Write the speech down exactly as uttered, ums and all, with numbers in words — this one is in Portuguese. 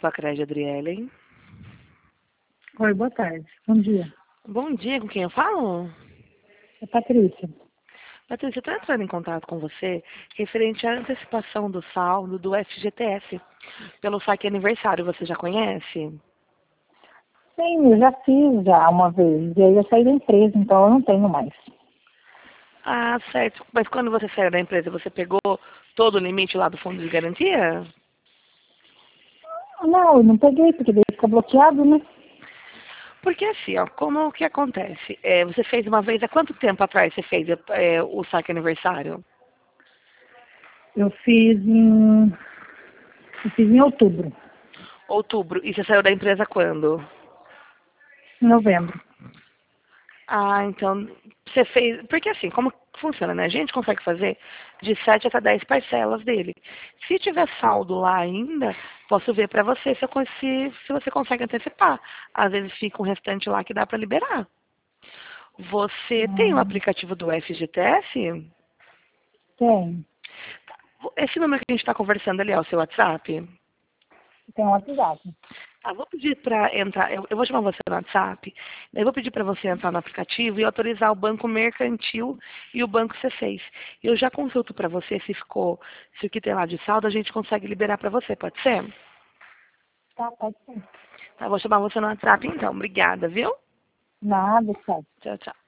Pacred, Adriele. Oi, boa tarde. Bom dia. Bom dia, com quem eu falo? É Patrícia. Patrícia, eu estou entrando em contato com você referente à antecipação do saldo do F G T S pelo saque aniversário. Você já conhece? Sim, eu já fiz já uma vez. E aí eu saí da empresa, então eu não tenho mais. Ah, certo. Mas quando você saiu da empresa, você pegou todo o limite lá do fundo de garantia? Não, eu não peguei, porque daí fica bloqueado, né? Porque assim, ó, como que acontece? É, você fez uma vez, há quanto tempo atrás você fez é, o saque aniversário? Eu fiz em. Eu fiz em outubro, Outubro. E você saiu da empresa quando? em novembro. Ah, então você fez. Porque assim, como funciona, né? A gente consegue fazer de sete até dez parcelas dele. Se tiver saldo lá ainda, posso ver para você se, eu, con- se, se você consegue antecipar. Às vezes fica um restante lá que dá para liberar. Você tem o Hum, aplicativo do F G T S? tem. Esse número que a gente está conversando ali é o seu WhatsApp? Tem um WhatsApp. Ah, vou pedir para entrar, eu, eu vou chamar você no WhatsApp, daí vou pedir para você entrar no aplicativo e autorizar o banco mercantil e o banco C seis. Eu já consulto para você se ficou, se o que tem lá de saldo, a gente consegue liberar para você, pode ser? Tá, pode ser. Tá, vou chamar você no WhatsApp então, obrigada, viu? Nada, sabe? Tchau, tchau.